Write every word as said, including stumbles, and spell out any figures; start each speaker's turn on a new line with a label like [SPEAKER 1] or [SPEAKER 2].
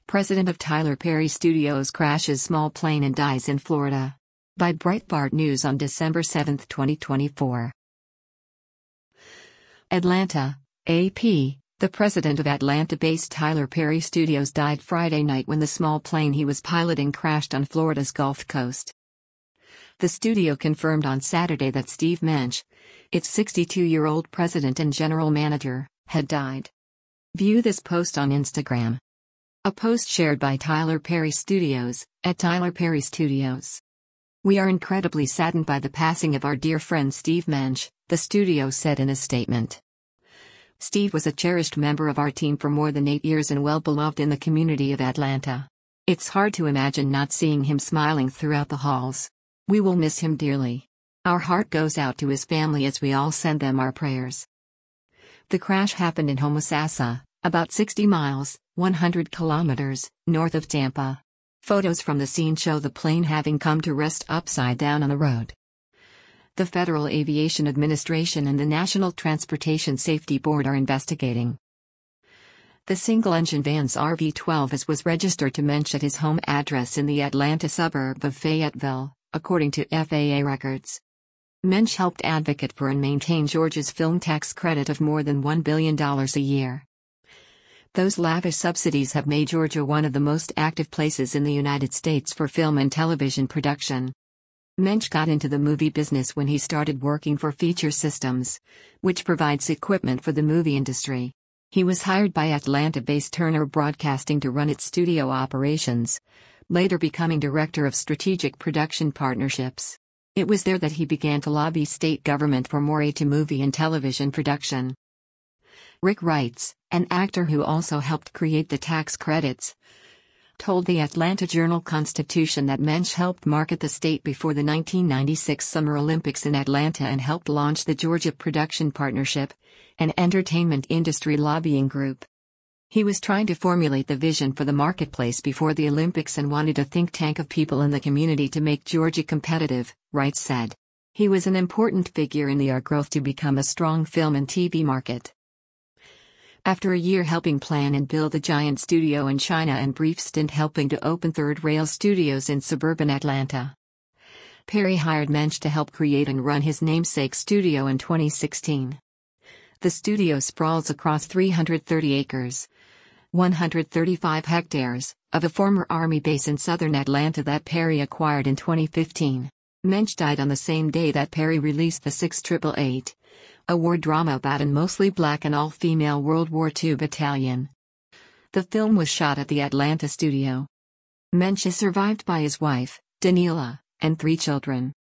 [SPEAKER 1] President of Tyler Perry Studios crashes small plane and dies in Florida. By Breitbart News on December seventh, twenty twenty-four. Atlanta, A P. The president of Atlanta-based Tyler Perry Studios died Friday night when the small plane he was piloting crashed on Florida's Gulf Coast. The studio confirmed on Saturday that Steve Mensch, its sixty-two-year-old president and general manager, had died. View this post on Instagram. A post shared by Tyler Perry Studios, at Tyler Perry Studios. "We are incredibly saddened by the passing of our dear friend Steve Mensch," the studio said in a statement. "Steve was a cherished member of our team for more than eight years and well beloved in the community of Atlanta. It's hard to imagine not seeing him smiling throughout the halls. We will miss him dearly. Our heart goes out to his family as we all send them our prayers." The crash happened in Homosassa, about sixty miles, one hundred kilometers, north of Tampa. Photos from the scene show the plane having come to rest upside down on the road. The Federal Aviation Administration and the National Transportation Safety Board are investigating. The single-engine van's R V twelve S was registered to Mensch at his home address in the Atlanta suburb of Fayetteville, according to F A A records. Mensch helped advocate for and maintain Georgia's film tax credit of more than one billion dollars a year. Those lavish subsidies have made Georgia one of the most active places in the United States for film and television production. Mensch got into the movie business when he started working for Feature Systems, which provides equipment for the movie industry. He was hired by Atlanta-based Turner Broadcasting to run its studio operations, later becoming director of strategic production partnerships. It was there that he began to lobby state government for more aid to movie and television production. Rick Wrights, an actor who also helped create the tax credits, told the Atlanta Journal-Constitution that Mensch helped market the state before the nineteen ninety-six Summer Olympics in Atlanta and helped launch the Georgia Production Partnership, an entertainment industry lobbying group. He was trying to formulate the vision for the marketplace before the Olympics and wanted a think tank of people in the community to make Georgia competitive, Wrights said. He was an important figure in the our growth to become a strong film and T V market. After a year helping plan and build the giant studio in China and brief stint helping to open Third Rail Studios in suburban Atlanta, Perry hired Mensch to help create and run his namesake studio in twenty sixteen. The studio sprawls across three hundred thirty acres, one hundred thirty-five hectares, of a former Army base in southern Atlanta that Perry acquired in twenty fifteen. Mensch died on the same day that Perry released the six eight eight eight, a war drama about a mostly black and all-female World War Two battalion. The film was shot at the Atlanta studio. Mensch is survived by his wife, Daniela, and three children.